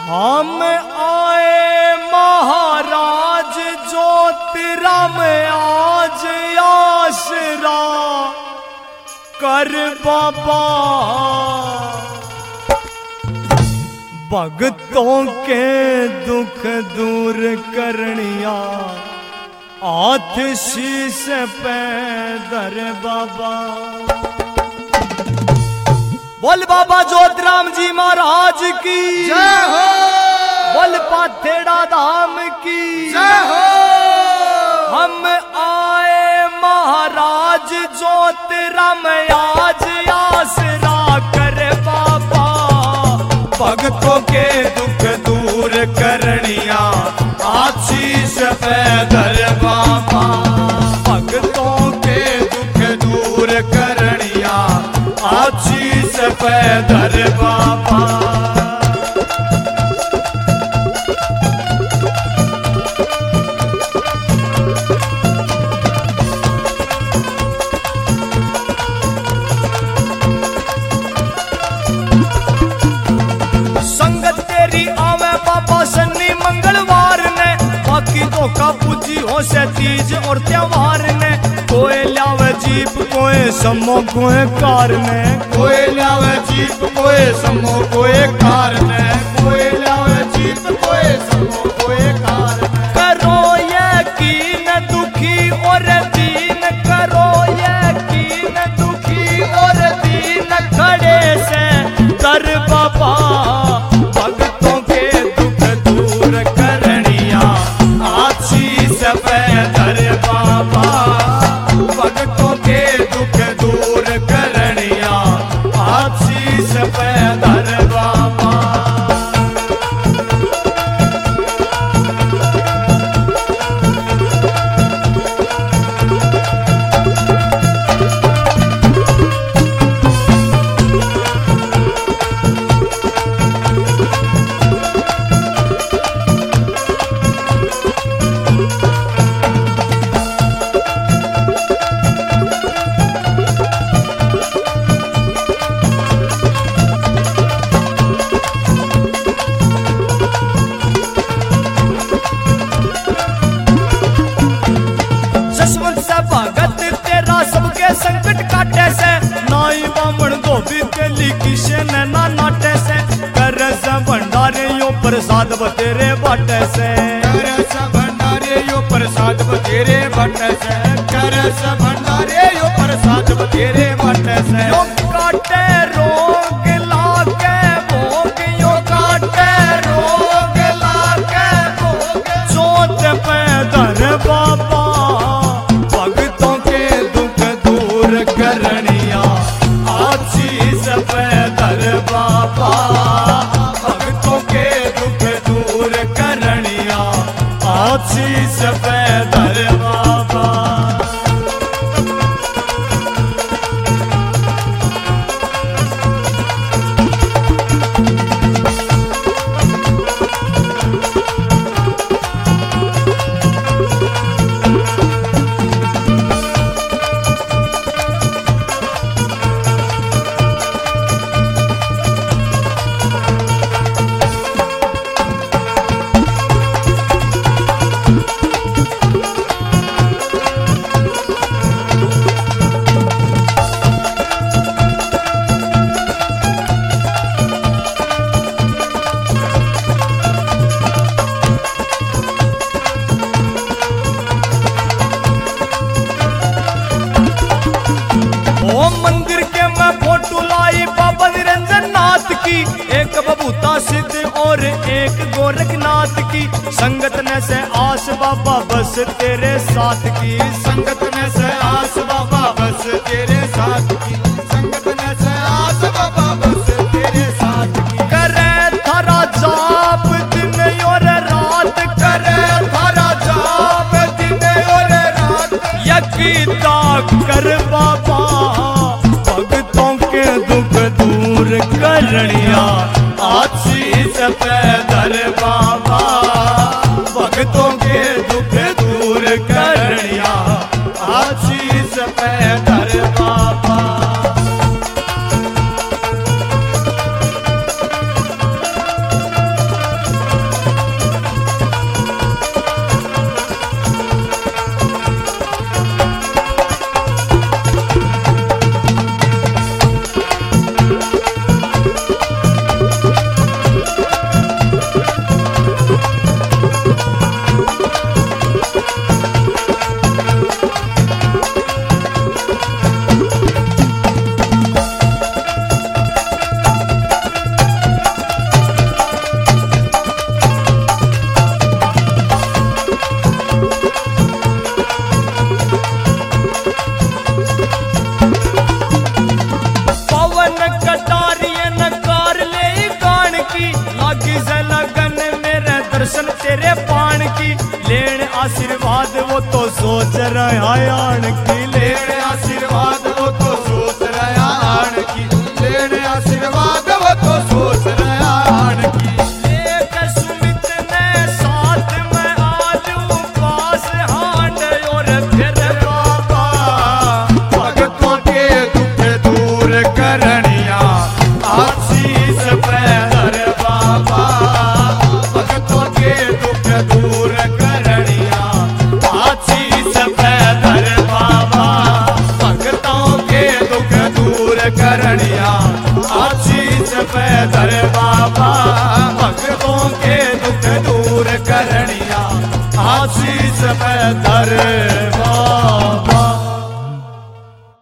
हम आए महाराज ज्योतिराम आज आसरा कर बाबा, भगतों के दुख दूर करनिया हाथ शीश पे धर बाबा। बोल बाबा ज्योतिराम जी महाराज की जय हो। बोल पाथेड़ा धाम की जय हो। हम आए महाराज ज्योतिराम आज आसरा कर बाबा, भक्तों के दुख दूर करनिया आशीष पे धर बाबा। भक्तों के दुख दूर करनिया आशीष पे धर बाबा। संगत तेरी आवे बाबा शनि मंगलवार ने, बाकी तो का पूजी हो से तीज और त्योहार ने। कोई लावे जीप कोई समो कोई कार ने, कोई लावे जीप कोई समो कोई कार ने, कोई लावे जीप कोई समो कोई कार ने। करो यकीन दुखी और दीन, करो यकीन दुखी और दीन खड़े से कर बाबा। भक्तों के दुख दूर करनिया आशीष पे धर बाबा। भक्तों के दुख दूर करनिया आशीष पे धर बाबा। जसवंत से भगत तेरा सबके संकट काटे से, नाई बामण धोबी तेली किसे नैना नाटे से। कर से भंडारे यो प्रसाद बतेरे बाटे से, कर से भंडारे यो प्रसाद बतेरे बाटे से, कर से भंडारे यो प्रसाद बतेरे बाटे से। यो काटे रोग लागे भोग, यो काटे रोग लागे भोग, चोट पे धर बाबा। भक्तों के दुख दूर करनिया आशीष पे धर बाबा। भक्तों के दुख दूर करनिया आशीष पे धर बाबा। ओम मंदिर के मैं फोटो लाई बाबा निरंजन नाथ की, एक बबूता सिद्ध और एक गोरखनाथ की। संगत ने से आस बाबा बस तेरे साथ की, संगत ने से आस बाबा बस तेरे साथ की, संगत ने से आस बाबा बस तेरे साथ की। करे थारा जाप दिन और रात, करे थारा जाप दिन और रात, यकीता कर बाबा। भक्तों के दुख दूर करनिया आशीष पे धर बाबा। भक्तों के दुख दूर करनिया आशीष पे धर बाबा। सोच रहा आण की लेने आशीर्वाद वो तो सोच रहा आण की, लेने आशीर्वाद वो तो सोच रहा आण की। एक सुमित ने साथ में आलू पास हांड और फिर बाबा भगतों के दुख दूर करनिया आशीष पैदर बाबा, भगतों के दुख दूर करनिया आशीष पैदर बाबा, भगतों के दुख दूर करनिया आशीष पैदर